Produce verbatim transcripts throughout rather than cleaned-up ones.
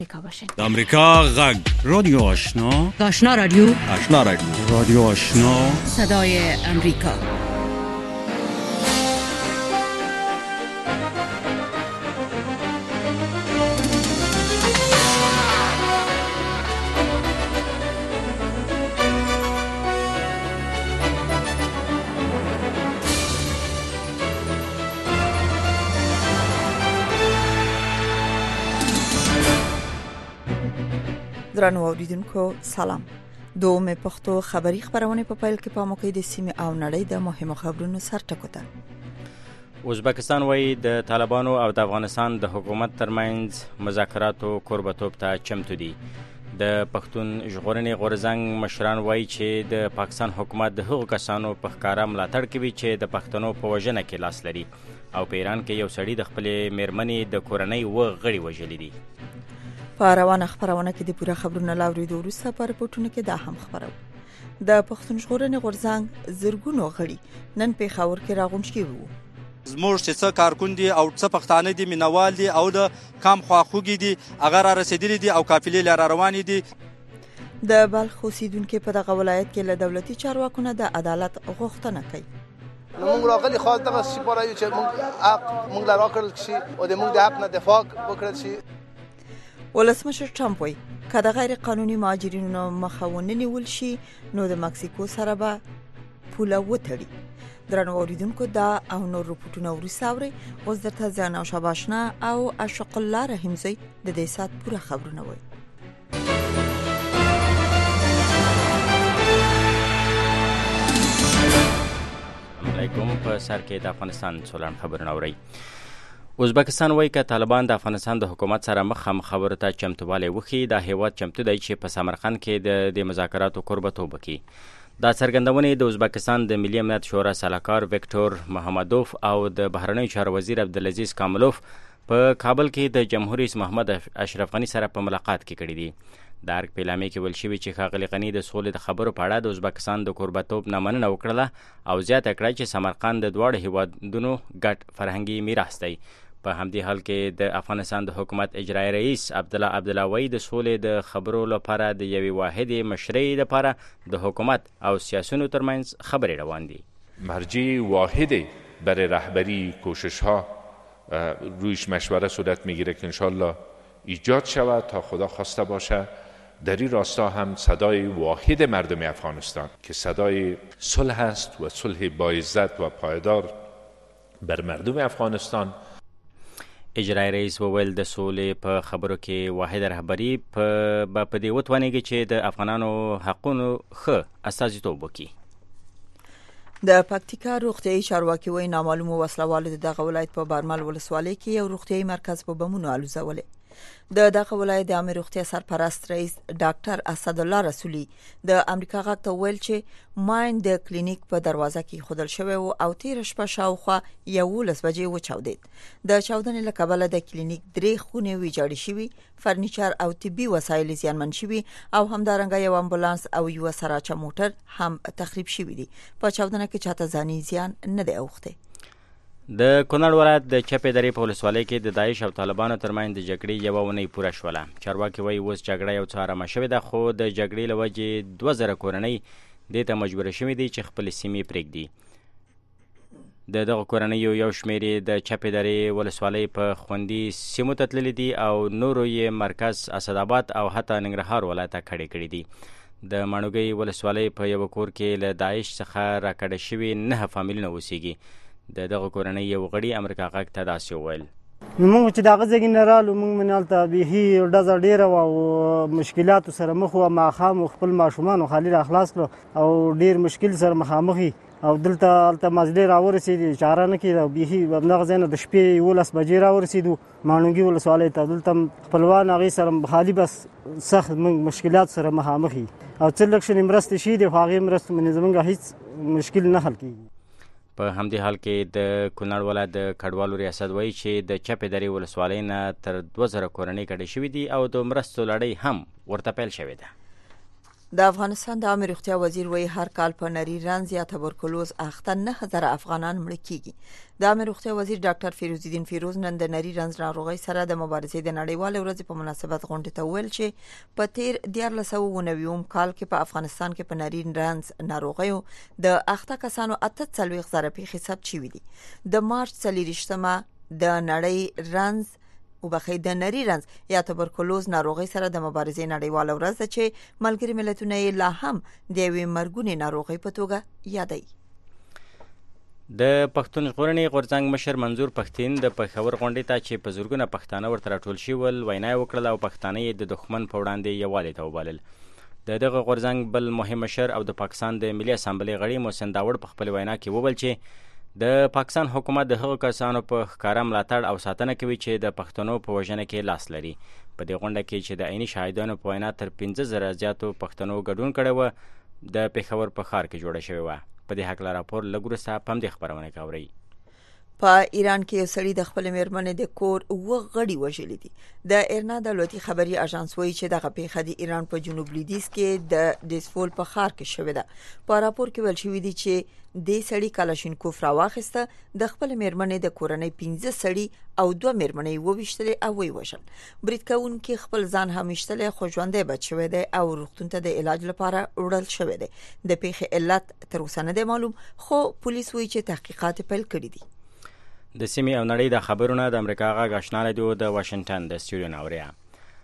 د امریکا غږ رادیو آشنا آشنا رادیو آشنا رادیو رادیو آشنا صدای امریکا. درنو اوریدونکو سلام. دوم پښتو خبری خبرونه په پیل کې په موقع د سیمه او نړۍ د مهمو خبرونو سرټکو ته. ازبکستان وایي د طالبانو او د افغانستان د حکومت ترمنځ مذاکراتو کوربتوب ته چمتو دي. د پښتون ژغورنې غورځنګ مشران وایي چې د پاکستان حکومت د هغو کسانو په ښکاره ملاتړ کوي چې د پښتنو په وژنه کې لاس لري او په ایران کې یو سړی د خپلې میرمنې د کورنۍ اوه غړي وژلي دي. په روانه خبرونه کې د پوره خبرونو لاوریدو وروسته په رپورټونو کې دا هم خبرو. د پښتون ژغورنې غورځنګ زرګونو غړي نن پېښور کې راغونډ شوي وو. زموږ چې څه کارکون دي او څه پښتانه دي مینوال دي او د کام خواخوږي دي هغه را رسېدلي دي او قافلې لاره روانې دي. د بلخ اوسیدونکي په دغه ولایت کې له دولتي چارواکو نه د عدالت غوښتنه کوي. موږ راغلي خاص دغه شی پاره چې موږ حق موږ لا راکړل شي او د موږ د حق نه دفاع وکړل شي. ولسمشر ټرمپ وایي که د غیر قانوني مهاجرینو مخه ونه نیول شي نو د مکسیکو سره به پوله وتړي. درنو اوریدونکو دا او نور رپورټونه وروسته اورئ. اوس درته زه نوشابه آشنا او اشق الله رحیمزی د دې ساعت پوره خبرونه وایي. علیکم. په سر کې د افغانستان سولان خبرونه اورئ. ازبکستان وایي که طالبان د افغانستان د حکومت سره مخامخ خبرو ته چمتووالی وښيي دا هیواد چمتو دی چې په سمرقند کې د د مذاکراتو کوربتوب وکړي. دا څرګندونې د ازبکستان د ملي امنیت شورا سلاکار وکټور محمدوف او د بهرنیو چارو وزیر عبدالعزیز کاملوف په کابل کې د جمهور رئیس محمد اشرف غني سره په ملاقات کې کړي دي. د ارګ په اعلامیه کې ویل شوي چې ښاغلي غني د سولې د خبرو په اړه د ازبکستان د کوربتوب نه مننه وکړله او زیاته کړه چې سمرقند د دواړو هیوادونو ګډ فرهنګي میراث دی. په همدې حال کې د افغانستان د حکومت اجرایي رئیس عبدالله عبدالله وایي د سولې د خبرو لپاره د یوې واحدې مشرۍ لپاره د حکومت او سیاسیونو ترمنځ خبرې روان دي. مرجع واحدی برای رهبری کوشش‌ها رویش مشوره صورت میگیره که انشالله ایجاد شود تا خدا خواسته باشه. در این راستا هم صدای واحد مردم افغانستان که صدای صلح است و صلح باعزت و پایدار بر مردم افغانستان. اجرایي رئیس وویل د سولې په خبرو کې واحد رهبري په په دې وتوانېږي چې د افغانانو حقونو ښه استازیتوب وکړي. د پکتیکا روغتیايي چارواکي وایي نامعلومو وسلوالو د دغه ولایت په برمل ولسوالۍ کې یو روغتیايي مرکز په بمونو الوزولی. د دغه ولایت د عامه روغتیا سرپرست رئیس ډاکټر اسدالله رسولي د امریکا غږ ته ویل چې ماین د کلینیک په دروازه کې خودل شوی او تیر شپه شاوخوا یولس بجې وچاودید. د چاودنې له کبله د کلینیک درې خونې ویجاړې شوي، فرنیچر او طبي وسایل زیانمن شوي او همدارنګه یو امبولانس او یو سراچه موټر هم تخریب شوي دي. په چاودنه کې چاته ځاني زیان نه دی اوښتی. د کونړ ولایت د چپې درې په ولسوالۍ کې د داعش او طالبانو ترمنځ د جګړې یوه اونۍ پوره شوله. چارواکي وایي اوس جګړه یو څه ارامه شوې ده خو د جګړې له وجې دوه زره کورنۍ دې ته مجبوره شوې دي چې خپلې سیمې پرېږدي. د دغه کورنیو یو شمېر یې د چپې درې ولسوالۍ په خوندي سیمو ته تللي دي او نورو یې مرکز اسداباد او حتی ننګرهار ولایت ته کډې کړي دي. د ماڼوګۍ ولسوالۍ په یو کور کې له داعش څخه راکډه شوي نهه فامیلونه اوسېږي. د دغه کورنۍ یو غړي امریکا غږ ته داسې وویل. موږ چې دغه ځای نه رالو موږ من هلته بیخي ډزه ډېره وه او مشکلاتو سره مخ وه. ماښام خپل ماشومان خالي را خلاص کړو او ډېر مشکل سره مخامخ او دلته هلته مازدیګر راورسېدې چاره نه کېده. بیخي همدغه ځای نه د شپې یولس بجې راورسېدو ماڼوګي ولسوالۍ ته. دلته خپلوان هغې سره خالي بس سخت موږ مشکلات سره مخامخ او څه لږ شنې مرستې شوي دي خو هغې مرستو باندې زموږ هېڅ مشکل نه حل کېږي. په همدې حال کې د کونړ ولایت د کډوالو ریاست وایي چې د چپې درې ولسوالۍ نه تر دوه زره کورنۍ کډې شوي دي او د مرستو لړۍ هم ورته پیل شوې ده. د افغانستان د عامه روغتیا وزیر وایي هر کال په نری رنځ یا تبرکلوز اخته نه هزار افغانان مړه کیږي. د عامه روغتیا وزیر ډاکټر فیروز الدین فیروز نن د نری رنځ ناروغۍ سره د مبارزې د نړیوال ورځې په مناسبت غونډه ته ویل چې په تیر دیارلس سوه اوه نوي کال کې په افغانستان کې په نری رنځ ناروغیو د اخته کسانو اته څلوېښت زره پیښې ثبت شوې دي. د مارچ څلېرویشتمه د نړۍ رنځ او بخې د نری رنځ یا تبرکلوز ناروغي سره د مبارزې نړیواله ورځ ده چې ملګري ملتونه یې لا هم د یوې مرګونې ناروغۍ په توګه یادوي. د پښتون ژغورنې غورځنګ مشر منظور پښتين د پېښور غونډې ته چې په زرګونه پښتانه ورته راټول شول وینا یې وکړله او پښتانه یې د دښمن په وړاندې یووالي ته وبلل. د دغه غورځنګ بل مهم مشر او د پاکستان د ملي اسامبلې غړي محسن داوړ په خپل وینا کې وویل چې د پاکستان حکومت د هغو کسانو په ښکاره ملاتړ او ساتنه کوي چې د پښتنو په وژنه کې لاس لري. په دې غونډه کې چې د عیني شاهدانو په وینا تر پنځه زره زیاتو پښتنو ګډون کړی و د پېښور په ښار کې جوړه شوې وه. په دې هکله راپور لږ وروسته په همدې خپرونه کې اورئ. په ایران کې یو سړی د خپل میرمنې د کور اوه غړي وژلي دي. د ایرنا دولتي خبري اژانس وایي چې دغه پیښه د ایران په جنوب لویدیځ کې د ډیسفول په ښار کې شوې ده. په راپور کې ویل شوی دی چې د سړی کلاشینکوف راواخیسته، د خپل میرمنې د کورنۍ پنځه سړي او دوه میرمنې وویشتلې او وی وژل. برید کوونکي خپل ځان هم ویشتلی خو ژوندی بچ شوی دی او روغتون ته د علاج لپاره وړل شوی دی. د پیښې علت تر اوسه نه دی معلوم خو پولیس وایي چې تحقیقات پیل کړي دي. د سیمې او نړۍ د خبرونه د امریکا غږ آشنا رادیو د واشنگټن د سټوډیو نه اورئ.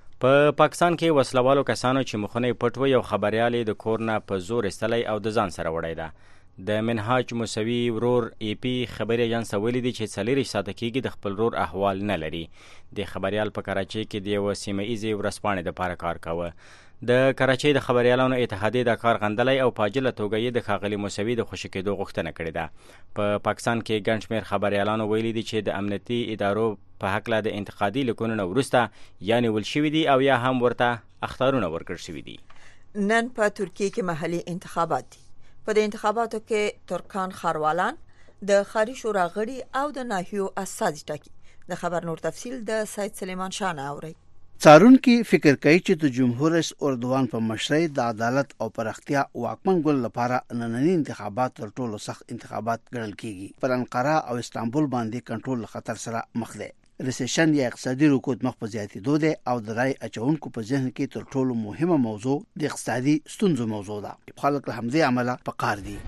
په پاکستان کې وسلوالو کسانو چې مخونه یې پټ و یو خبریال د کور نه په زور ایستلی او د ځان سره وړی ده. د منهاج موسوي ورور ای پی خبري اژانس ویلي دي چې څلېرویشت ساعته کېږي د خپل ورور احوال نه لري. د خبریال په کراچۍ کې د یوه سیمه ایزې ورځپاڼې دپاره کار کاوه. د کراچۍ د خبریالانو اتحادیې دا کار غندلی او په عاجله توګه یې د ښاغلي موسوي د خوشي کېدو غوښتنه کړې ده. په پاکستان کې ګڼ شمېر خبریالانو ویلي دي چې د امنیتي ادارو په هکله د انتقادي لیکونو نه وروسته یا نیول شوي دي او یا هم ورته اخطارونه ورکړل شوي دي. نن په ترکیه کې محلي انتخابات دي. په دې انتخاباتو کې ترکان خاروالان د ښاري شورا غړي او د ناحیو استازي ټاکي. د خبر نور تفصیل د سید سلیمان شاه نه اورئ. څارونکي فکر کوي چې د جمهور رئیس اردوغان په مشرۍ د عدالت او پراختیا واکمن ګوند لپاره ننني انتخابات تر ټولو سخت انتخابات ګڼل کیږي. پر انقره او استانبول باندې کنټرول خطر سره مخ دی. ریسیشن یا اقتصادي رکود مخ په زیاتېدو دی او د رای اچونکو په ذهن کې تر ټولو مهمه موضوع د اقتصادي ستونزو موضوع ده. خلک له همدې عمله په قهر دي.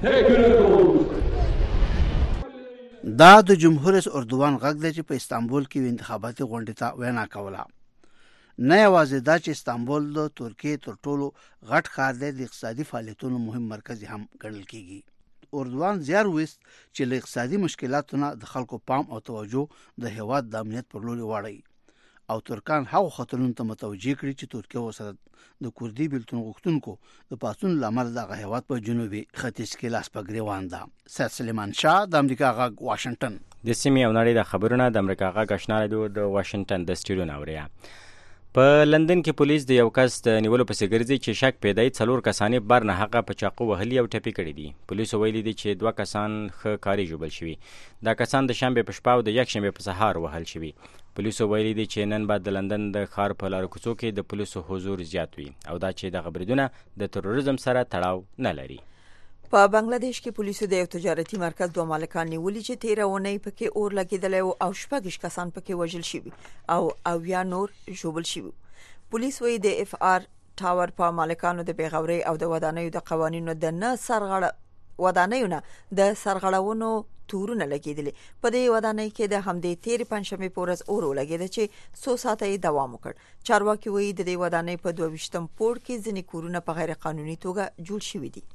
دا د جمهور رئیس اردوغان غږ دی چې په استانبول کې انتخاباتي غونډې ته وینا کوله. نه یوازې دا چې استانبول د ترکیې تر ټولو غټ ښار دی د اقتصادي فعالیتونو مهم مرکز هم ګڼل کیږي. اردوغان زیار وست چې له اقتصادي مشکلاتو نه د خلکو پام او توجه د هیواد د امنیت پر لوري واړوي او ترکان هغو خطرونو ته متوجه کړي چې ترکیه ورسره د کردي بېلتون غوښتونکو د پاڅون له امله دغه هیواد په جنوبي ختیځ کې لاس په ګرېوان ده. سید سلیمان شاه د امریکا غږ واشنګټن. د سیمې او نړۍ د خبرونه د امریکا غږ آشنا رادیو د واشنګټن د سټوډیو نه اورئ. په لندن کې پولیس د یو کس د نیولو پسې ګرځي چې شک پیدا یې څلور کسانې بر نه حقه په چاقو وهلي او ټپي کړي دي. پولیسو ویلي دي چې دوه کسان ښه کاري ژوبل شوي. دا کسان د شنبې په شپه او د یکشنبې په سهار وهل شوي. پولیسو ویلي دي چې نن بعد د لندن د ښار په لارو کوڅو کې د پولیسو حضور زیات وي او دا چې دغه بریدونه د تروریزم سره تړاو نه لري. په بنگلاديش کې پولیسو د یو تجارتي مرکز دوه مالکان نیولي چې تیره اونۍ پکې اور لګېدلی او شپږ کسان پکې وژل شوي او اویا نور ژوبل شوي. پولیس وایي د اف آر ټاور په مالکانو د بیغوري او د ودانیو د قوانینو د نه سرغړ ودانیو نه د سرغړونو تورونه لګېدلي. په دې ودانۍ کې د همدې تیرې پنجشنبې په ورځ اور ولګېده چې څو ساعته یې دوام وکړ. چارواکي وایي د دې ودانۍ په دوه ویشتم پوړ کې ځینې کورونه په غیر قانوني توګه جوړ شوي دي.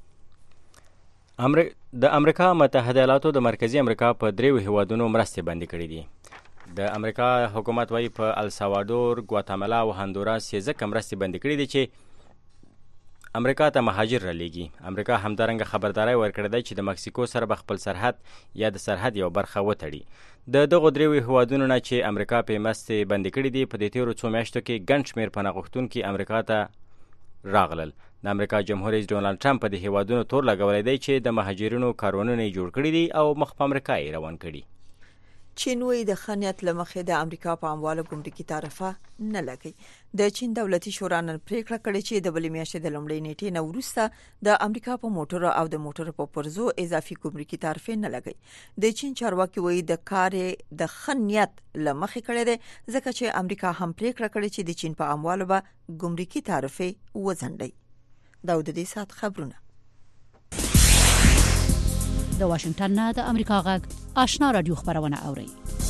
د امریکا متحده ایالاتو د مرکزی امریکا په دریو هیوادونو مرستې بندي کړي دي. د امریکا حکومت وايي په السالوادور، ګواتمالا او هندوراس یې ځکه مرستې بندي کړي دي چې امریکا ته مهاجر رالیږي. امریکا همدارنګه خبرداری ورکړې ده چې د مکسیکو سره به خپل سرحد یا د سرحد یو برخه وتړي. د دغو دریو هیوادونو نه چې امریکا پې مرستې بندي کړي دي په دې تیرو څو میاشتو کې ګڼ شمېر پناه غوښتونکي امریکا ته راغلل. د امریکا جمهور رئیس ډونالډ ټرمپ په دې هیوادونو تور لګولی دی چې د مهاجرینو کاروانونه یې جوړ کړي دي او مخ په امریکا یې روان کړي. چین وی د خنیت لمخې د امریکا په اموالو ګمرکي تعرفه نه لګي. د چین دولتي شورا نن پریکړه کړې چې د بلې میاشتې د لومړۍ نیټې نه وروسته د امریکا په موټرو او د موټرو په پرزو اضافي ګمرکي تعرفه نه لګي. د چین چارواکي وی د کار د خنیت لمخې کړې ده ځکه چې امریکا هم پریکړه کړې چې د چین په اموالو به ګمرکي تعرفه وزندي. دا د دې سات خبرونه. د واشنگټن نه د امریکا غږ آشنا رادیو خبرونه اوري.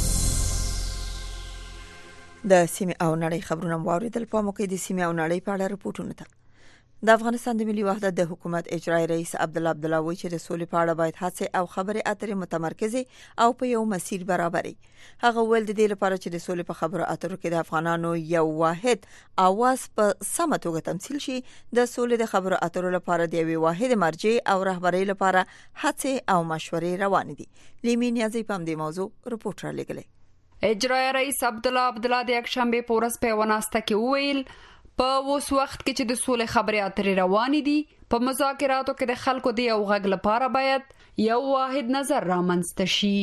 د سیمه او نړۍ خبرونه واوریدل. په موقع د سیمه او نړۍ په اړه رپورټونه ده. د افغانستان د ملي وحدت د حکومت اجرایی رئیس عبدالله عبدالله وایي چې د سولې په اړه باید هڅې او خبرې اترې متمرکزه او په یو مسیر برابرې. هغه ول د دې لپاره چې د سولې په خبرو اترو کې د افغانانو یو واحد اواز په سمه توګه تمثيل شي، د سولې د خبرو اترو لپاره د یوې واحد مرجع او رهبرۍ لپاره هڅې او مشورې روان دي. لیمین یازي په دې موضوع رپورټ را لګلې. اجرایی رئیس عبدالله عبدالله د یکشنبه په ورځ په وناسته کې وویل په اوس وخت کې چې د سولې خبرې اترې روان دي، په مذاکراتو کې د خلکو د یو غږ لپاره باید یو واحد نظر رامنځته شي.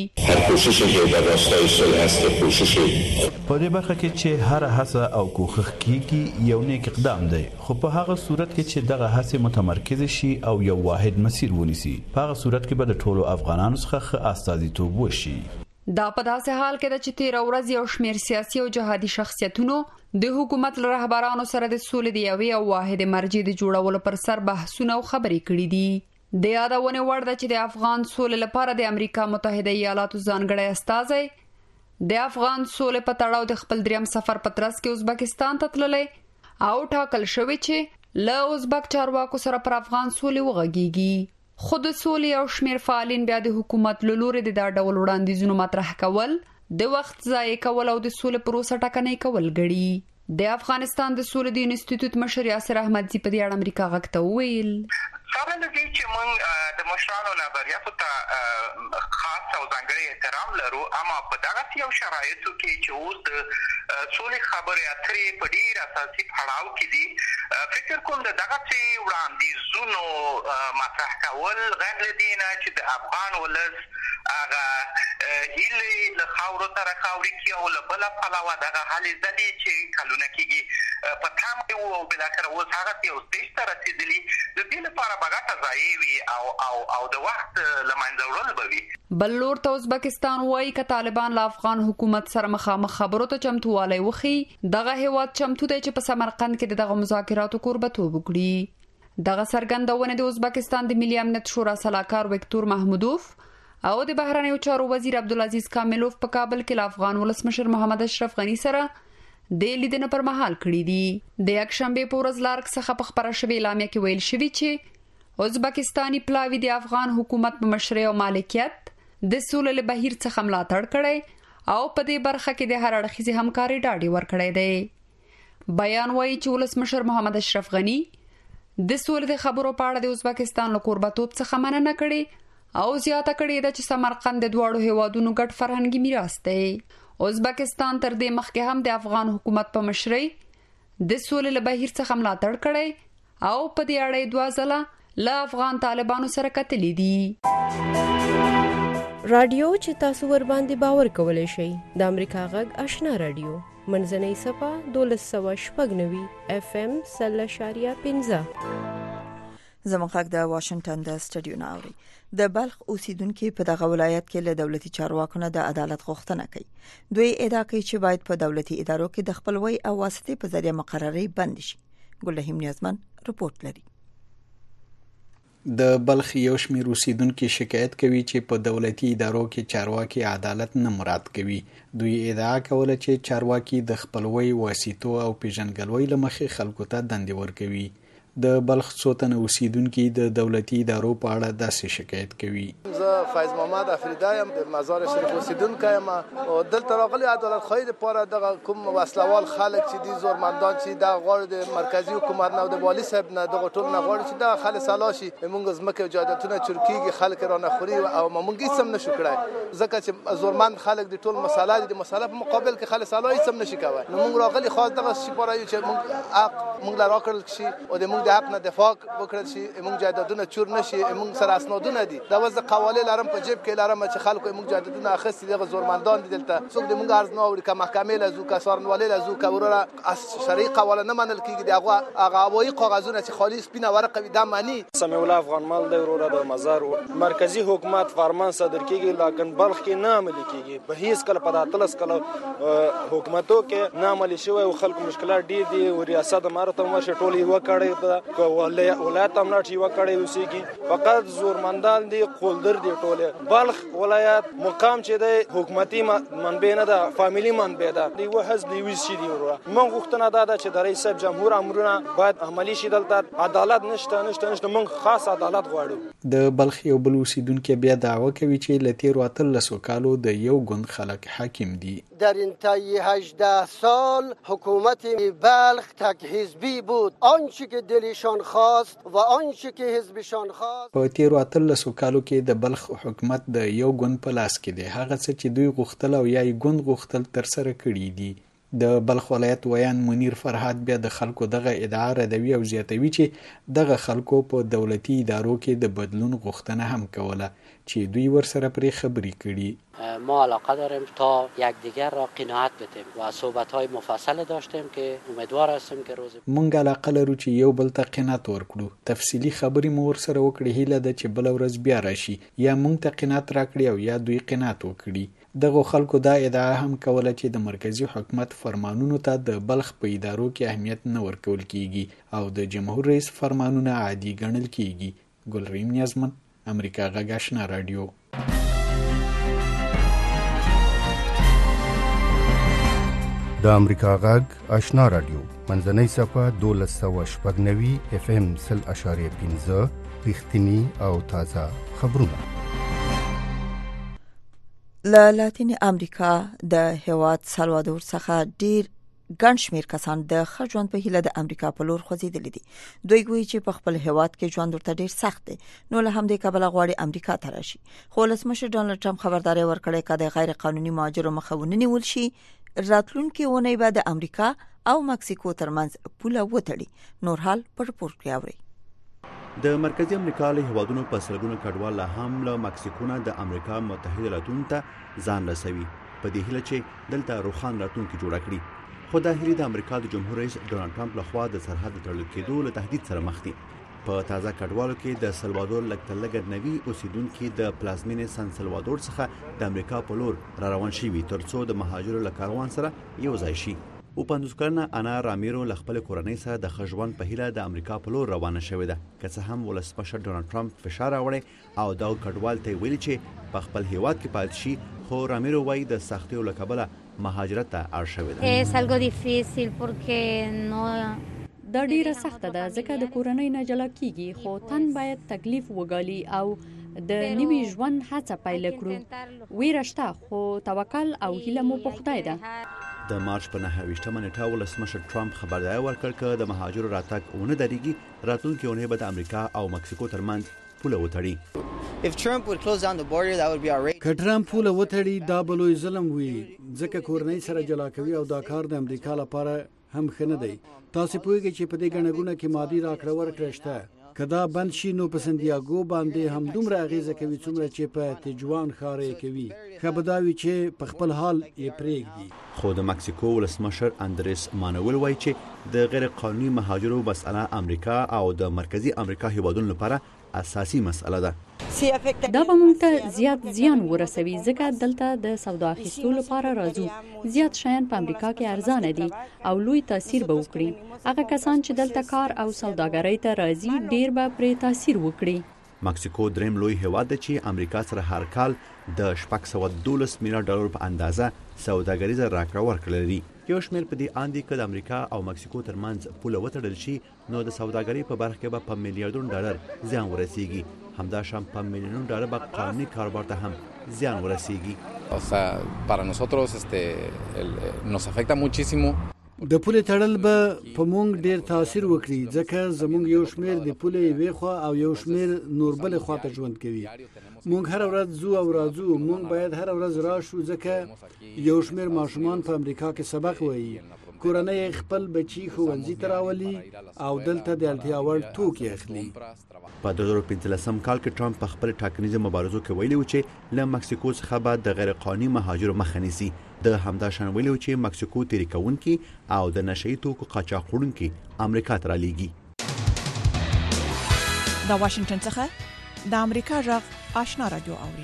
په دې برخه کې چې هر هڅه او کوښښ کیږي یو نیک اقدام دی، خو په هغه صورت کې چې دغه هڅه متمرکز شي او یو واحد مسیر ونیسي، په هغه صورت کې به د ټولو افغانانو څخه استازیتوب وشي. دا په داسې حال کې چې تیر ورځ یو شمېر سیاسي او جهادي شخصیتونو د حکومت له رهبرانو سره د سولې د یوې او واحد مرجع د جوړولو پر سر بحثونه او خبرې کړې دي. د یادونه وړ ده چې د افغان سولې لپاره د امریکا متحده ایالاتو ځانګړی استازی د افغان سولې په تړاو د خپل دریم سفر په ترڅ کې ازبکستان ته تللی او ټاکل شوی چې له ازبک چارواکو سره پر افغان سولې وغږیږي. خود سولې او شمیر فعالین بیا د حکومت له لوري د دا ډول وړاندیزونو مطرح کول د وخت ضایع کول او د سولې پروسه ټکنۍ کول ګڼي. د افغانستان د سولې د انسټیټیوټ مشر یاسر احمدزي په دې اړه امریکا غږ ته وویل سره لږی چې موږ د مشرانو نظریاتو ته خاص او ځانګړی احترام لرو، اما په دغه یو شرایطو کې چې اوس د سولې خبرې اترې په ډیر اساسي پړاو کې دي، فکر کوم د دغه وړاندیزونو مطرح کول غیر له دې نه چې د افغان ولس هغه هیلې له خاورو سره خاورې کې او له بله پلوه دغه هلې ځلې چې کلونه کېږي په تام کې وو او بالاخره اوس هغه یو سټیج ته رسېدلي، د دې لپاره به ګټه ضایع وي او او او د وخت له منځه وړل به وي. بل لور ته ازبکستان وایي که طالبان له افغان حکومت سره مخامخ خبرو ته چمتووالی وښي، دغه هیواد چمتو دی چې په سمرقند کې دغه مذاکراتو کوربه‌توب وکړي. دغه څرګندونه د ازبکستان د ملي امنیت شورا سلاکار وکتور محمودوف او د بهرنیو چارو وزیر عبدالعزیز کاملوف په کابل کې له افغان ولسمشر محمد اشرف غنی سره د لیدنې پر مهال کړي دي. د یکشنبه په ورځ لارک څخه په خبره شوې اعلامیه کې ویل شوی چې ازبکستاني پلاوی د افغان حکومت په مشرۍ او مالکیت د سولې له بهیر څخه ملاتړ کړي او په دې برخه کې د هر اړخیزې همکاري ډاډ ورکړی دی. بیان وایي چې ولسمشر محمد اشرف غنی د سولې د خبرو په اړه د ازبکستان له کوربه‌توب څخه مننه کړې او زیاته کړې ده چې سمرقند د دواړو هیوادونو ګډ فرهنګي میراث دی. ازبکستان تر دې مخکې هم د افغان حکومت په مشرۍ د سولې له بهیر څخه ملاتړ کړی او په دې اړه دوه ځله له افغان طالبانو سره کتلې دي. رادیو چې تاسو ور باندې باور کولای شئ د امریکا غږ آشنا رادیو منځنۍ صفه دولس سوه شپږ نوي اف ام سل اشاریه پنځه. زموږ غږ د واشنگټن د سټډیو نه اوري. د بلخ اوسیدونکو په دغه ولایت کې له دولتي چارواکو نه د عدالت غوښتنه کوي. دوی ادعا کوي چې باید په دولتي ادارو کې د خپلوي او واسطې په ذریعہ مقرري بند شي. ګلهم نیازمن رپورټ لري. د بلخ یو شمېر اوسیدونکو شکایت کوي چې په دولتي ادارو کې چارواکي عدالت نه مراد کوي. دوی ادعا کوله چې چارواکي د خپلوي واسطو او پیژنګلوي لمخې خلکو ته دندې ورکوي. د بلخ څو تنه اوسیدونکي د دولتي ادارو په اړه داسې شکایت کوي. زه فیض محمد افریدی یم، د مزار شریف اوسیدونکی یم او دلته راغلی عدالت خواهی لپاره دغه کوم وسلوال خلک چې دي زورمندان چې د غواړي د مرکزی حکومت نه او د والي صاحب نه دغه ټول نه غواړي چې دا خلک سلا شي، موږ ځمکه او جایدادونه چورکیږي، خلک را نه خوري او موږ هیڅ هم نشو کړای ځکه چې زورمند خلک د ټول مساله دي، د مساله په مقابل کې خلک سلا هیڅ هم نشي کوي. نو موږ راغلی خاص دغه شي پاره چې موږ حق موږ لا راکړل شي او د موږ زموږ د حق نه دفاع وکړل شي، موږ جایدادونه چور نشي، موږ سره اسنادونه دي دا وز قواله لرم په جیب کې لرم چې خلکو موږ جایدادونه اخستي دغه زورمندان دي دلته څوک د موږ ارز نه اوري که محکمې لزو که سارنوالې لزو که وراره از شرعي قواله نه منل کیږي دغه هغه هوایي کاغذونه چې خالي سپینه ورقه وي دا معنی سمیع الله افغان مال د وراره د مزار مرکزی حکومت فرمان صادر کیږي لیکن بلخ کې نه عملي کیږي به هیڅ کله په داتلس کله حکومتو کې نه عملي شوی او خلکو مشکلات ډیر دي او ریاست امارت هم شټولي وکړي په ولایت هم ناټي وکړي اوسېږي فقط زورمندان دي قولدر دي ټوله بلخ ولایت مقام چې د حکومتي منبع نه ده فامیلی منبع ده دی و حزب دی وسی دی ورو من غوښتنه ده چې د رئیس جمهور امرونه باید عملی شي دلته عدالت نشته نشته نشته من خاص عدالت غواړو د بلخ یو بل اوسیدونکو بیا دعوه کوي چې لتیر واتلسو کالو د یو ګوند خلک حاکم دي در انتهای هجده سال حکومت بلخ تک حزبی بود آنچه که دلشان خواست و آنچه که حزبشان خواست په تیر واتلسو کالو کې د بلخ حکومت د یو ګوند په لاس کې دی هغه څه چې دوی غوښتل او یا یې ګوند غوښتل تر سره کړي دي د بلخ ولایت ویان منیر فرهاد بیا د خلکو دغه ادعا ردوي او زیاتوي چې دغه خلکو په دولتي ادارو کې د بدلون غوښتنه هم کوله چې دوی ورسره پرې خبرې کړي ما علاقه داریم تا یکدیگر را قناعت بدیم و صحبت‌های مفصل داشتیم که امیدوار هستیم که روز مونږ علاقه لرو چې یو بل ته قناعت ورکړو تفصیلی خبرې مو ورسره وکړې هیله ده چې بل ورځ بیا راشي یا مونږ ته قناعت راکړي او یا دوی قناعت وکړي دغه خلکو دا ادعا هم کوله چې د مرکزی حکومت فرمانونو ته د بلخ په ادارو کې اهمیت نه ورکول کیږي او د جمهور رئیس فرمانونه عادي ګڼل کیږي ګلریم نیازمن امریکا غږ آشنا رادیو د امریکا غږ آشنا رادیو منځنۍ صفه دولس سوه شپږ نوي اف ام سل اشاریه پنځه رښتینی او تازه خبرونه له لاتین امریکا د هیواد سلوادور څخه ډیر ګڼ شمېر کسان د ښه ژوند په هیله د امریکا په لور خوځېدلي دي. دوی ګویي چې په خپل هیواد کې ژوند ورته ډیر سخت دی نو له همدې کبله غواړي امریکا ته راشي. خو ولسمشر ډانلډ ټرمپ خبرداری ورکړی که د غیر قانوني مهاجرو مخه ونه نیول شي راتلونکي اونۍ به د امریکا او مکسیکو ترمنځ پوله وتړي. نور حال په رپورټ کې اورئ. د مرکزی امریکا له هیوادونو په سلګونو کډوال لا هم له مکسیکو نه د امریکا متحده ایالاتونو ته ځان رسوي په دې هیله چې دلته روښانه راتلونکي جوړه کړي. خو دا هیله د امریکا د جمهور رئیس ډونالډ ټرمپ لخوا د سرحد تړل کېدو له تهدید سره مخ دي. په تازه کډوالو کې د سلوادور لکتلګ نوي اوسیدونکو د پلازمینې سن سلوادور څخه د امریکا په لور را روان شوي ترڅو د مهاجرو له کاروان سره یو ځای شي. او پنځوس کلنه انا رامیرو له خپل کورنۍ سره د ښه ژوند په هیله د امریکا په لور روانه شوې ده که څه هم ولسمشر ډونالډ ټرمپ فشار راوړی او دا کډوال ته ویلي چې په خپل هیواد کې پاتې شي خو رامیرو وایي د سختیو له کبله مهاجرت ته اړ شوې ده. Es algo difícil porque no دا ډیره سخته ده ځکه د کورنۍ نه جلا کیږي خو تن باید تکلیف وګالي او د نوي ژوند هڅه پیل کړو. ویره شته خو توکل او هیله مو په خدای ده. د مارچ په نهه ویشتمه نیټه ولسمشر ټرمپ خبرداری ورکړ چې د مهاجرو راتګ ونه درېږي راتلونکي اونۍ به د امریکا او مکسیکو ترمنځ پوله وتړي. که ټرمپ پوله وتړي دا به لوی ظلم وي ځکه کورنۍ سره جلا کوي او دا کار د امریکا لپاره هم ښه نه دی. تاسو پوهیږئ چې په دې ګڼهګونه کې مادي راکړه ورکړه شته. که دا بند شي نو په سندیاګو باندې هم دومره اغیزه کوي څومره چې په تجوان ښار یې کوي. ښه به دا وي چې په خپل حال یې پرېږدي. خو د مکسیکو ولسمشر اندریس مانویل وایي چې د غیر قانوني مهاجرو مسأله امریکا او د مرکزی امریکا هیوادونو لپاره اساسي مسأله ده. دا به موږ ته زیات زیان ورسوي ځکه دلته د سودا اخیستو لپاره راځو. زیات شیان په امریکا کې ارزانه دي او لوی تاثیر به وکړي. هغه کسان چې دلته کار او سوداګرۍ ته راځي ډیر به پرې تاثیر وکړي. مکسیکو دریم لوی هیواد دی چې امریکا سره هر کال د شپږ سوه دولس میلیارډ ډالر په اندازه سوداګریزه راکړه ورکړه لري. یو شمېر په دې اند دی که د امریکا او مکسیکو ترمنځ پوله وتړل شي نو د سوداګرۍ په برخه کې به په میلیارډونو ډالر زیان ورسیږي. همداشان په میلیونونو ډالر به قانوني کاروبار ته هم زیان ورسیږي. O sea, para nosotros este el, nos afecta muchísimo. د پولې تړل به په مونږ ډیر تاثیر وکړي ځکه زمونږ یو شمېر د پولې یوې خوا او یو شمېر نور بلې خوا ته ژوند کوي. مونږ هر ورځ ځو او راځو. مونږ باید هر ورځ راشو ځکه یو شمېر ماشومان په امریکا کې سبق وایي کورنۍ خپل بچي ښوونځي ته راولي او دلته د اړتیا وړ توکي اخلي. په دوه زره پنځلسم کال کې ټرمپ په خپل ټاکنیزو مبارزو کې ویلي و چې له مکسیکو څخه به د غیر قانوني مهاجرو مخه نیسي. د همدا شان ویلي و چې مکسیکو تیري کوونکي او د نشه یي توکو قاچاق وړونکي امریکا ته رالیږي. د واشنگټن څخه د امریکا غږ آشنا رادیو اوري.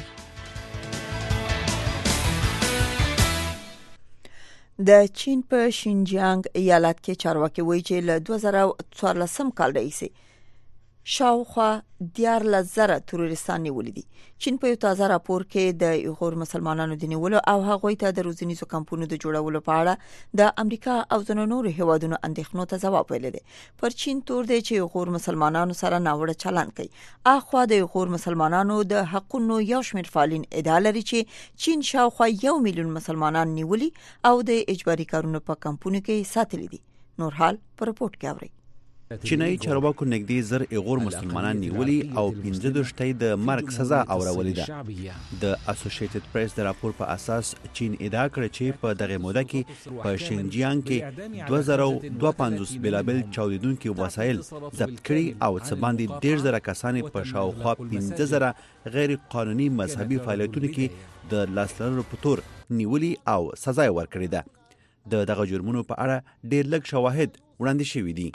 د چین په شینجیانګ ایالت کې چارواکي وایي چې له دوه زره څوارلسم کال راهیسې شاوخوا دیارلس زره تروریستان نیولي دي. چین په یو تازه راپور کې د ایغور مسلمانانو د نیولو او هغوی ته د روزنیزو کمپونو د جوړولو په اړه د امریکا او ځینو نورو هیوادونو اندېښنو ته ځواب ویلی دی. پر چین تور دی چې ایغور مسلمانانو سره ناوړه چلند کوي. اخوا د ایغور مسلمانانو د حقونو یو شمېر فعالین ادعا لري چې چین شاوخوا یو میلیون مسلمانان نیولي او د اجباري کارونو په کمپونو کې ساتلي دي. نور حال په رپورټ کې اورئ. چینایي چارواکو نږدې زر ایغور مسلمانان نیولي او پنځه دوشتۍ د مرګ سزا اورولې ده. د اسوسییټډ پریس د راپور په اساس چین ادعا کړې چې په دغه موده کې په شینجیانګ کې دوه زره دوه پنځوس بېلابېل چاودیدونکي وسایل ضبط کړي او څه باندې دېرش زره کسان په شاوخوا پنځه زره غیر قانوني مذهبي فعالیتونو کې د لاس لرلو په تور نیولي او سزا یې ورکړې ده. د دغه جرمونو په اړه ډېر لږ شواهد وړاندې شوي دي.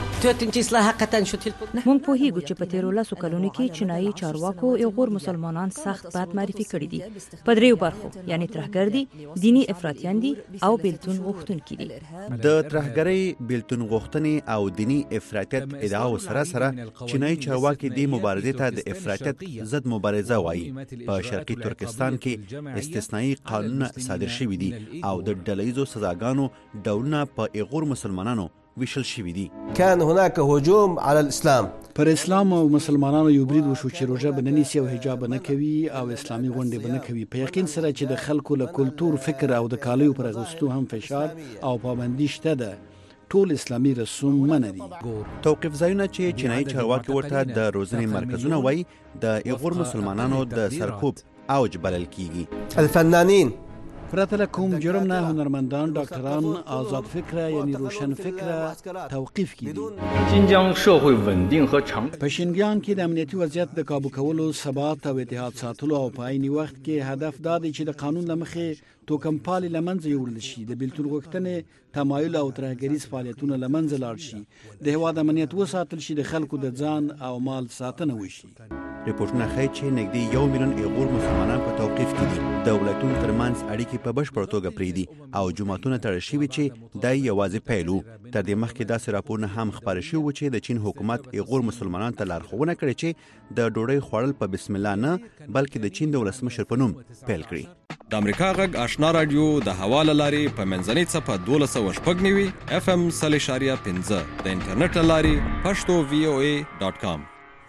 مونږ پوهیږو چې په تیرو لسو کلونو کې چینایي چارواکو ایغور مسلمانان سخت بد معرفي کړي دي. په دریو برخو یعنی ترهګر دي، دینی افراطیان دي او بیلتون غوښتونکي دي. د ترهګرۍ، بیلتون غوښتنې او دینی افراطیت ادعاو سره سره چینایي چارواکي د مبارزې ته د افراطیت ضد مبارزه وایي. په شرقي ترکستان کې استثنایی قانونونه صادر شوي دي او د ډلهییزو سزاګانو ډولونه په ایغور مسلمانانو ویشل شوي دي. كان هناك هجوم على الاسلام. پر اسلام او مسلمانانو یو برید وشو چې روژه به نه نیسي او حجاب نه کوي او اسلامي غونډې به نه کوي. په یقین سره چې د خلکو له کلتور، فکر او د کالیو پر اغوستو هم فشار او پابندي شته ده. ټول اسلامي رسوم منع دي. توقف ځایونه چې چینایي چارواکي ورته د روزنې مرکزونه وایي د ایغور مسلمانانو د سرکوب اوج بلل کیږي. الفنانین پرته له کوم جرم نه هنرمندان، ډاکټران، آزاد فکره یعنی روشن فکره توقیف کیدي. په شینجیانګ کې د امنیتي وضعیت د کابو کولو، ثبات او اتحاد ساتلو او په عیني وخت کې هدف دا دی چې د قانون له مخې توکمپالي له منځه یوړل شي، د بیلتون غوښتنې، تمایل او ترهګریز فعالیتونه له منځه لاړ شي، د هېواد امنیت وساتل شي، د خلکو د ځان او مال ساتنه وشي. ریپورټونه ښیي چې نږدې یو میلیون ایغور مسلمانان په توقیف کې دي. د ولایتونو ترمنځ اړیکې په بشپړه توګه پرېږدي او جوماتونه تړل شوي چې دا یوازې پیل و. تر دې مخکې داسې راپورونه هم خپاره شوي وو چې د چین حکومت ایغور مسلمانانو ته لارښوونه کړې چې د ډوډۍ خوړل په بسم الله نه بلکې د چین د ولسمشر په نوم پیل کړي. د امریکا غږ آشنا رادیو د هوا له لارې په منځنۍ څپه دولس سوه شپږ نوي اف ام سل اشاریه پنځه د انټرنیټ له لارې پښتو وی او ای ډاټ کام.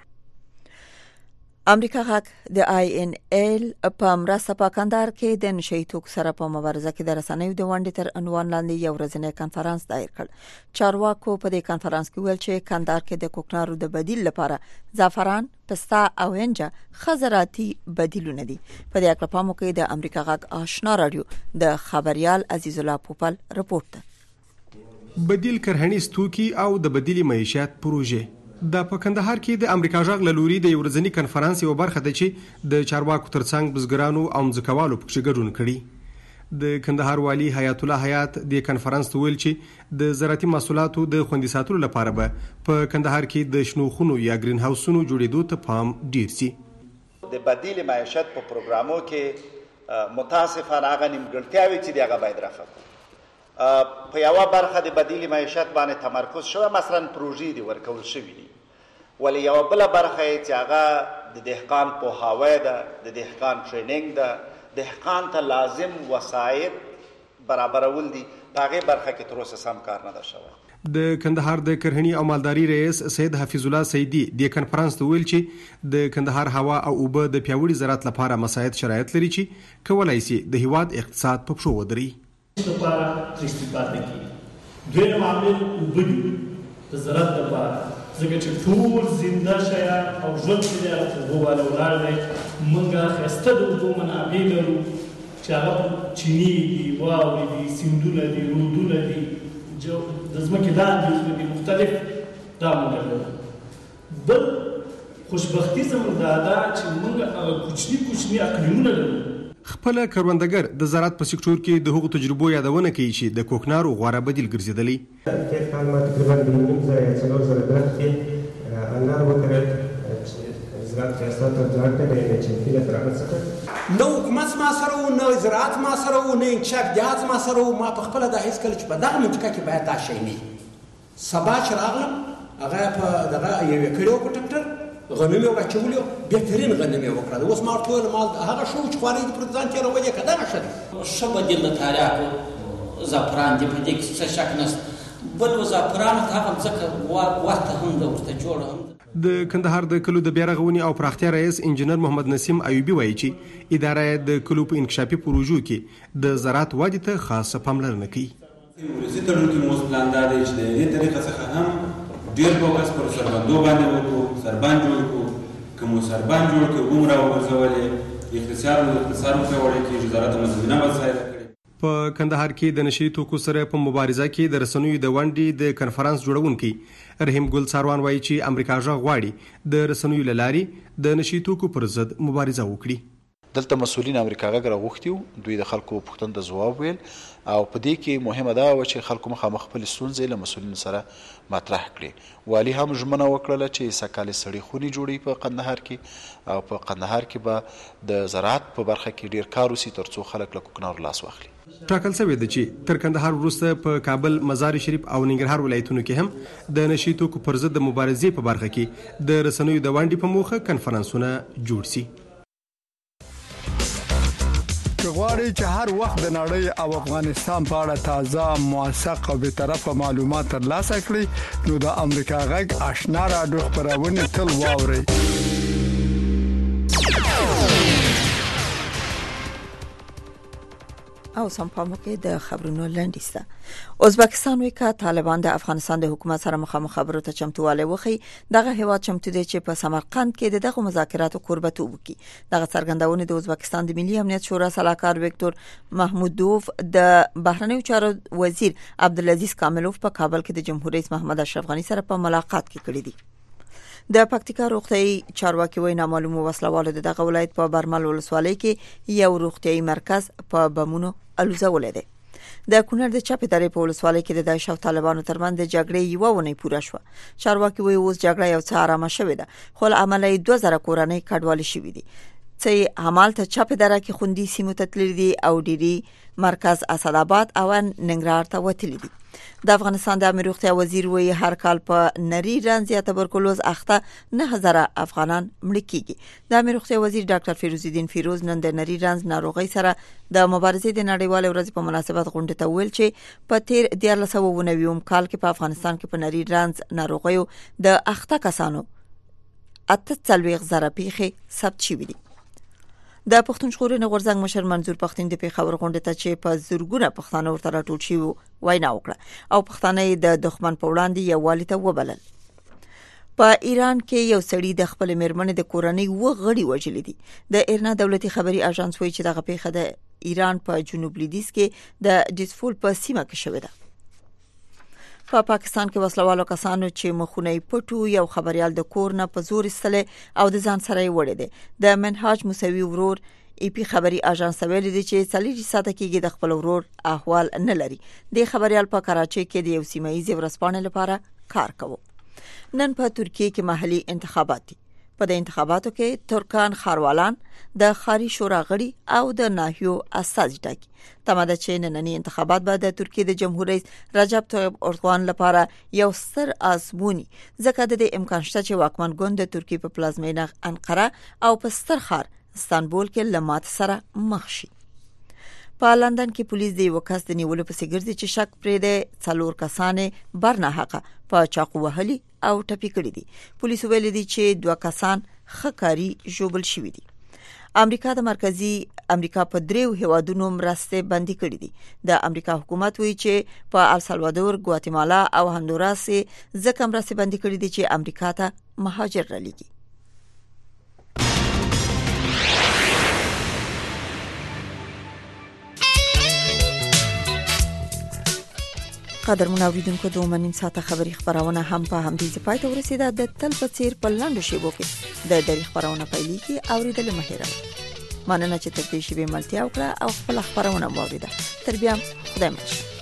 امریکا غږ د آی ان ایل په مرسته په کندهار کې د نشه یي توکو سره په مبارزه کې د رسنیو د ونډې تر عنوان لاندې یو ورځنی کنفرانس دایر کړ. چارواکو په دې کنفرانس کې ویل چې کندهار کې د کوکنارو د بدیل لپاره زعفران، پسته او هنجه خزراتي بدیلونه دي. په دې اړه پام وکړئ. د امریکا غږ آشنا رادیو د خبريال عزیز الله پوپل رپورت ده. بدیل کرهنیز توکي او د بدیل معیشت پروژه د په کندهار کې د امریکا غږ له لوري د یو ورځني کنفرانس یو برخه ده چې د چارواکو ترڅنګ بزګرانو او ځمکوالو پکې ګډون کړي. د کندهار والی حیات الله حیات د کنفرانس ته ویل چې د زراعتي محصولاتو د خوندي ساتلو لپاره به په کندهار کې د شنو خونو یا گرین هاوسونو جوړېدو ته پام ډیر شي. د بدیل معیشت په پروګرامو کې متاسفانه هغه نیمګړتیاوې چې دغه باید رفع کړو. په یوه برخه د بدیل معیشت باندې تمرکز شوی، مثلا پروژې دي ورکول شوي دي، ولی یو بله برخه یې چې هغه د دهقان پوهاوی ده، د دهقان ټریننګ ده، دهقان ته لازم وسایل برابرول دي، په هغې برخه کې تر اوسه سم کار نه ده شوی. د کندهار د کرهنی او مالداري رئیس سید حفیظ الله سیدی د کنفرانس ته ویل چې د کندهار هوا او اوبه د پیاوړي زراعت لپاره مساعد شرایط لري چې کولای شي د هیواد اقتصاد په پښو ودري. لپاره استفاده کوي. دویم عامل اوبه دي د زراعت لپاره، ځکه چې ټول زنده شیان او ژوند چې دی هغه اوبو باندې ولاړ دی. موږ ښایسته د اوبو منابع لرو چې هغه چینې دي، واورې دي، سیندونه دي، رودونه دي، جو د ځمکې لاندې د مختلف دا موږ لرو. بل خوشبختي زموږ دا ده چې موږ هغه کوچني کوچني اقلیمونه لرو. خپل کروندګر د زراعت په سکتور کې د هغو تجربو یادونه کوي چې د کوکنارو غوره بدیل ګرځېدلی. تېر کال ما تقریبا د نیم زره یا څلور زره درخت کې انار وکرل. زراعت ریاست ته ځواب ته دی چې فیله تر هغه څخه نه حکومت ما سره و نه زراعت ما سره و نه انکشاف جهاز ما سره و. ما په خپله دا هېڅ کله چې په دغه منطقه کې باید دا شی نه وي. سبا چې راغلم هغه په دغه یوې کړی و په ټکټر غنم یې واچولي بهترین غنم یې وکړل. اوس ما ورته وویل مال هغه ښه و چې خوارۍ دې پر ځان تېرولې که دغه ښه دی. ښه بدیل د تریاکو زعفران دي، په دې کې څه شک نشته. بل و زعفرانو ته هغه ځکه ورته هم ده، ورته جوړه هم ده. د کندهار د کلو د بیا رغونې او پراختیا رئیس انجینر محمد نسیم ایوبي وایي چې اداره د کلو په انکشافي پروژو کې د زراعت ودې ته خاصه پاملرنه کوي. ولسي تړون کې مو اوس پلان دا دی چې د دې طریقه څخه هم ډېر فوکس پر سربندو باندې وکړو، سربند جوړ کړو. که مو سربند جوړ کړو کوم راوغورځولې اقتصاد اقتصاد پیاوړی کېږي، زراعت مزمنه وسایل کړي. په کندهار کې د نشي توکو سره په مبارزه کې د رسنیو د ونډې د کنفرانس جوړونکي رحیم ګل ساروان وایي چې امریکا ژغ غواړي د رسنیو له لارې د نشي توکو پر ضد مبارزه وکړي. دلته مسؤلین امریکا غږ راغوښتي وو، دوی د خلکو پوښتنو ته ځواب ویل او په دې کې مهمه دا وه چې خلکو مخامخ خپلې ستونزې له مسؤلینو سره مطرح کړي. والي هم ژمنه وکړله چې سږکال سړې خونې جوړوي په کندهار کې او په کندهار کې به د زراعت په برخه کې ډیر کار وسي تر څو خلک له کوکنارو لاس واخلي. ټاکل شوی دی چې تر کندهار وروسته په کابل، مزار شریف او ننګرهار ولایتونو کې هم د نشي توکو پر ضد د مبارزې په برخه کې د رسنیو د ونډې په موخه کنفرانسونه جوړ شي. غواړئ چې هر وخت د نړۍ او افغانستان په اړه تازه، موثق او بیطرفه معلومات ترلاسه کړئ نو د امریکا غږ آشنا راډیو خبرونه تل واورئ. او سم پامو کې د خبرونو لنډیسته ازبکستان وی کا طالبان د افغانستان د حکومت سره مخامخ خبرو ته چمتواله وخی. دغه هیواد چمتو دی چې په سمرقند کې دغه مذاکراتو قربتوب وکړي. دغه څرګندونه د ازبکستان د ملي امنیت شورا سلاکار وکتور محمودوف د بهرنیو چارو وزیر عبدالعزیز کاملوف په کابل کې د جمهور رئیس محمد اشرف غنی سره په ملاقات کې کړی دی. د پکتیکا روغتيایي چارواکي وایي نامعلومه وسلوالو دغه ولایت په برمل ولسوالۍ کې یو روغتيایي مرکز په بمونو الوزولې ده. د کونړ د چپې درې په ولسوالۍ کې د داعش او طالبانو ترمنځ د جګړې یو ونې پوره شو. چارواکي وایي اوس جګړه یو څه آرامه شوې ده، خو عملي دوه زره کورنۍ کډوالې شوې دي چې همالته چپې دره کې خوندي سیمو ته تللي دي او ډيري مرکز اسداباد او ننګرهار ته وتلي دي. د افغانستان د امیر روغتیا وزیر وایي هر کال په نری رنځ یا تبرکلوز اخته نه هزار افغانان مړ کیږي. د امیر روغتیا وزیر ډاکټر فیروز الدین فیروز نن د نری رنځ ناروغي سره د مبارزې د نړیوال ورځ په مناسبت غونډه ته ویل چې په تیر دیارلس سوه او نوي کال کې په افغانستان کې په نری رنځ ناروغیو د اخته کسانو اته څلوېښت زره پیښې ثبت شوې دي. د پښتون ژغورنې غورځنګ مشر منظور پښتين د پیښور غونډه ته چې په زورګونه پښتانه ورته راټول شي وینا وکړه او پښتانه د دښمن په وړاندې یووالي ته وبلل. په ایران کې یو سړی د خپل میرمنې د کورنۍ و غړي وژلې دي. د ایرنا دولتي خبري اژانس وایي چې دغه پیښه د ایران په جنوب لویدیځ کې د ډیسفول په سیمه کې شوې ده. په پا پاکستان کې وسلوالو کسانو چې مخونه پټو یو خبريال د کور نه په زور استله او د ځان سره وړي دي. د منهاج موسوي ورور ای پی خبري اژانس ویلي دی چې څلور ساعته کېږي د خپل ورور احوال نه لري. د خبريال په کراچۍ کې د یو سیمایي ورسپانې لپاره کار کوي. نن په ترکیه کې محلي انتخابات دي. په د انتخاباتو کې ترکان خاروالان د خاري شورا غړي او د ناحیو اساس ټاکي. تماده چې نننی انتخابات به د ترکیه د جمهور رئیس رجب طیب اردوغان لپاره یو ستر آزمونی ځکه د امکان شته چې واکمن ګوند د ترکیه په پلازمینه انقره او په ستر ښار استانبول کې لمات سره مخ شي. په لندن کې پولیس د یو کس د نیولو په سیګرځي چې شک پرې د څلور کسانې برنه حق په چاقو وهلي او ټپي کړي دي. پولیس ویلي دي چې دوه کسان خکاری جوړل شوي دي. امریکا د مرکزی امریکا په دریو هیوادونو مرسته بندي کړې دي. د امریکا حکومت وایي چې په السالوادور، ګواتیمالا او هندوراس ځکه مرسته بندي کړې دي چې امریکا ته مهاجر رالېږي. قدرمن اوریدونکو د ومنیم ساته خبری خبرونه هم په همدې ځای ته ورسیده. د تل په څیر په لاندو شیبو کې د دری خبرونه پیلېږي اوریدل مهیره مننه چې تر دې شی به ملتیا وکړه او خپل خبرونه واوریده. تر بیا خدای مو